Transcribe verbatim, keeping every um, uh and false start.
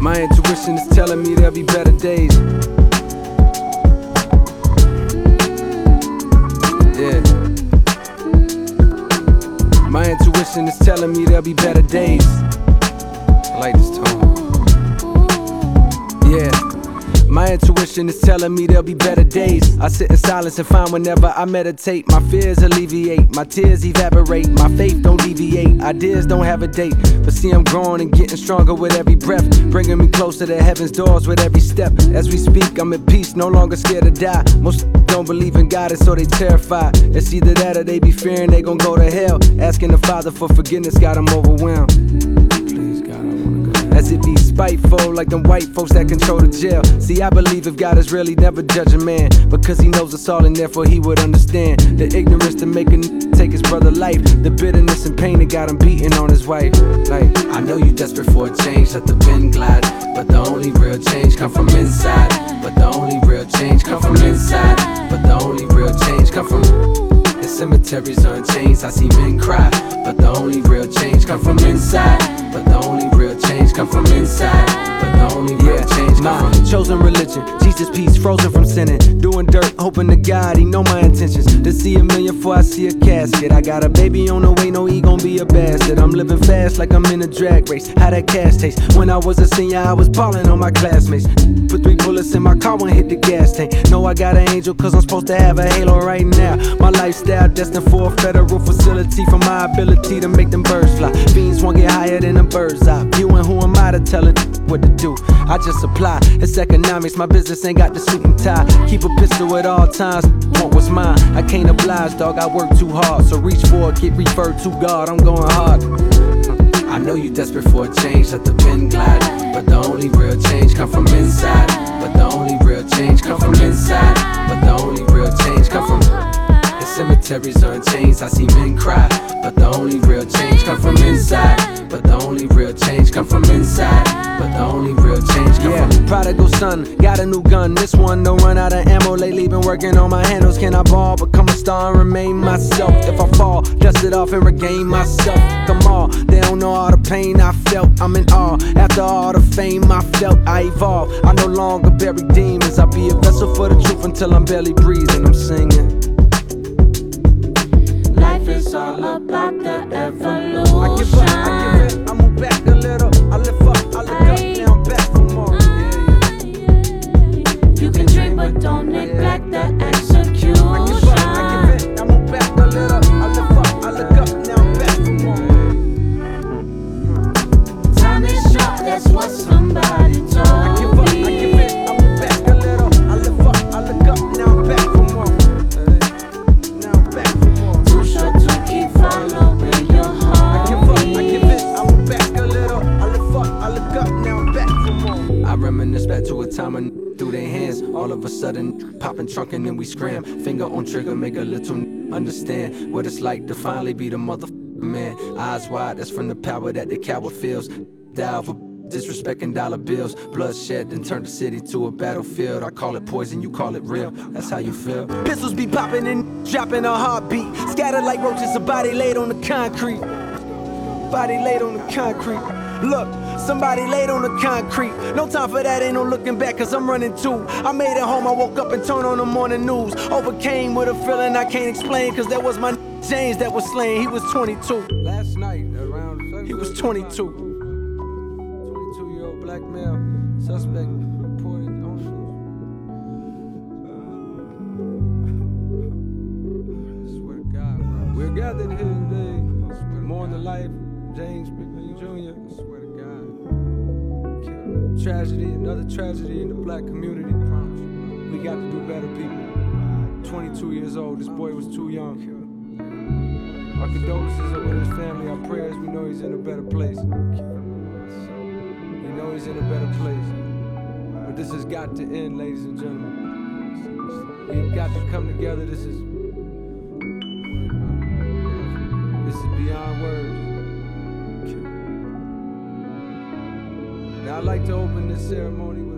My intuition is telling me there'll be better days. Yeah. My intuition is telling me there'll be better days. I like this tone. Yeah. My intuition is telling me there'll be better days. I sit in silence and find whenever I meditate, my fears alleviate, my tears evaporate, my faith don't deviate, ideas don't have a date. But see, I'm growing and getting stronger with every breath, bringing me closer to heaven's doors with every step. As we speak, I'm at peace, no longer scared to die. Most don't believe in God, and so they terrified. It's either that or they be fearing they gon' go to hell. Asking the Father for forgiveness got them overwhelmed. Please, God, I wanna go. As if he's spiteful, like them white folks that control the jail. See, I believe if God is really never judge a man, because he knows us all and therefore he would understand the ignorance to make a n take his brother life, the bitterness and pain that got him beating on his wife. Like, I know you desperate for a change, let the pen glide, but the only real change come from inside. But the only real change come from inside. But the only real change come from the cemeteries are in chains, I see men cry. But the only real change come from inside. But the only real change come from inside. But the only real change come from chosen religion, Jesus peace, frozen from sinning, doing dirt, hoping to God he know my intentions. To see a million before I see a casket. I got a baby on the way, no he gon' be a bastard. I'm living fast like I'm in a drag race. How that cash taste? When I was a senior, I was ballin' on my classmates. Put three bullets in my car when hit the gas tank. Know I got an angel cause I'm supposed to have a halo right now. My lifestyle destined for a federal facility, for my ability to make them birds fly. Fiends won't get higher than a bird's eye view, and who am I to tell it what to do? I just apply. It's economics, my business ain't got the suit and tie. Keep a pistol at all times, want what's mine. I can't oblige, dog, I work too hard. So reach for it, get referred to God, I'm going hard. I know you desperate for a change, let the pen glide. But the only real change come from inside. But the only real change come from inside. But the only real change come from the cemeteries are in chains, I see men cry. But the only real change come from inside. But the only real change come from inside. But the only real change come yeah. from prodigal son, got a new gun. This one don't run out of ammo. Lately been working on my handles. Can I ball, become a star and remain myself? If I fall, dust it off and regain myself. Come on, they don't know all the pain I felt. I'm in awe, after all the fame I felt. I evolve, I no longer bury demons. I'll be a vessel for the truth until I'm barely breathing. I'm singing. Life is all about the evolution. I give up, I give in, I move back a little. I lift up, I look up, now I'm back for more. Yeah, yeah. You can dream, but don't neglect the execution. I give up, I give in, I move back a little. I lift up, I look up, now I'm back for more. Time is short, that's what somebody told me. I give up, I give in, I move back a little. I lift up, I look up, now I'm back for more. Now I'm back for more. Too short to keep following your heart. I give up, I give in, I move back a little. I lift up, I look up, now I'm back for more. I reminisce back to a time when through their hands, all of a sudden popping trunk and then we scram. Finger on trigger, make a little understand what it's like to finally be the motherfucking man. Eyes wide, that's from the power that the coward feels. Dial for disrespecting dollar bills. Bloodshed then turned the city to a battlefield. I call it poison, you call it real. That's how you feel. Pistols be popping and dropping a heartbeat. Scattered like roaches, a body laid on the concrete. Body laid on the concrete. Look, somebody laid on the concrete. No time for that, ain't no looking back, cause I'm running too. I made it home, I woke up and turned on the morning news. Overcame with a feeling I can't explain, cause that was my James that was slain. He was twenty-two. Last night, around he was twenty-two. twenty-two-year-old black male suspect reported on news. I swear to God, bro. We're gathered here today to mourn the life of James Bigby Junior I swear to God. Tragedy, another tragedy in the black community. We got to do better, people. twenty-two years old, this boy was too young. Our condolences are with his family, our prayers, we know he's in a better place. We know he's in a better place. But this has got to end, ladies and gentlemen. We've got to come together, this is... This is beyond words. Now I'd like to open this ceremony